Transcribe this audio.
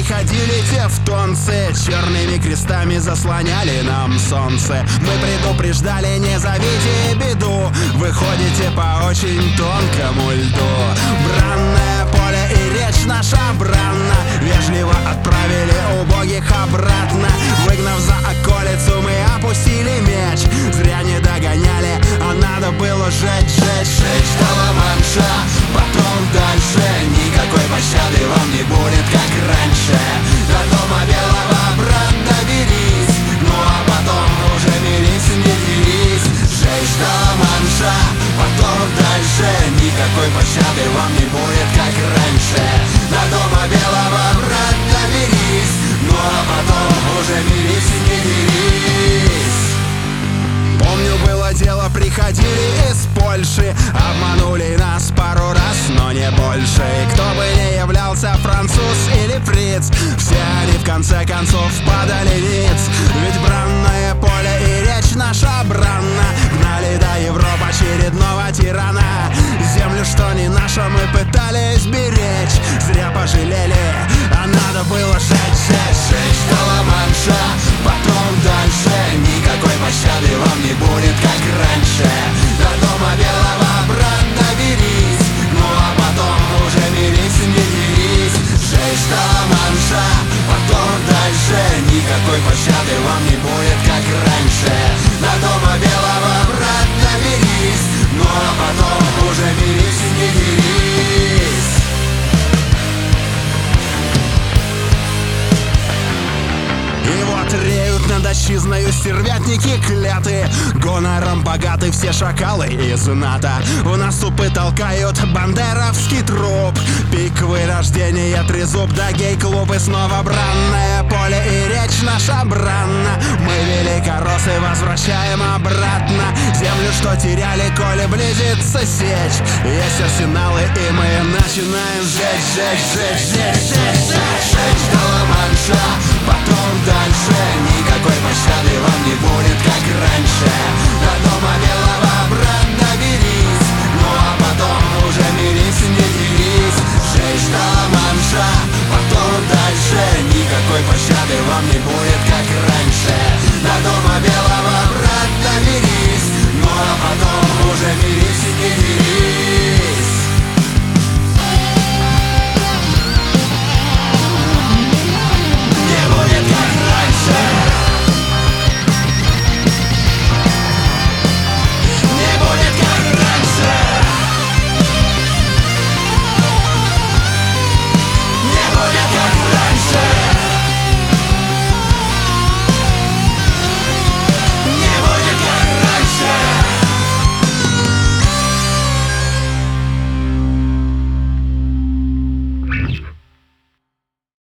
приходили тевтонцы, черными крестами заслоняли нам солнце. Мы предупреждали, не зовите беду, выходите по очень тонкому льду. Бранное поле и речь наша бранна, вежливо отправили убогих обратно. Выгнав за околицу, мы опустили меч. Зря не догоняли, а надо было жечь, жечь, жечь до Ла-Манша. Потом дальше никакой пощады вам не будет, как раньше. До дома белого, брат, доберись, ну а потом уже мирись, не дерись. Жечь до Ла-Манша, потом дальше никакой пощады вам не будет, как раньше. До дома белого, брат, доберись, ну а потом уже мирись, не дерись. Помню, было дело, приходили из Польши, обманули нас пару раз, но не больше. И кто бы ни являлся, француз или фриц, все они в конце концов падали ниц. Ведь бранное поле и речь наша бранна гнали до Европы очередного тирана. Землю, что не наша, мы пытались беречь, зря пожалели, а надо было жечь, жечь, жечь до Ла-Манша. Потом дальше никакой пощады вам не будет, как раньше. До дома белого, брат, доберись, ну а потом уже мирись, не дерись. Жечь до Ла-Манша, потом дальше никакой пощады вам не будет, как раньше. До дома белого, брат, доберись, ну а потом уже мирись, не дерись. И вот реют над отчизною стервятники клятые, гонором богаты все шакалы из НАТО. В наступы толкают бандеровский труп, пиковые рождения, трезуб да гей-клуб. И снова бранное поле и речь наша бранна. Мы великороссы возвращаем обратно землю, что теряли, коли близится сечь. Есть арсеналы, и мы начинаем жечь, жечь, жечь, жечь, жечь, жечь, жечь до Ла-Манша. Потом дальше никакой пощады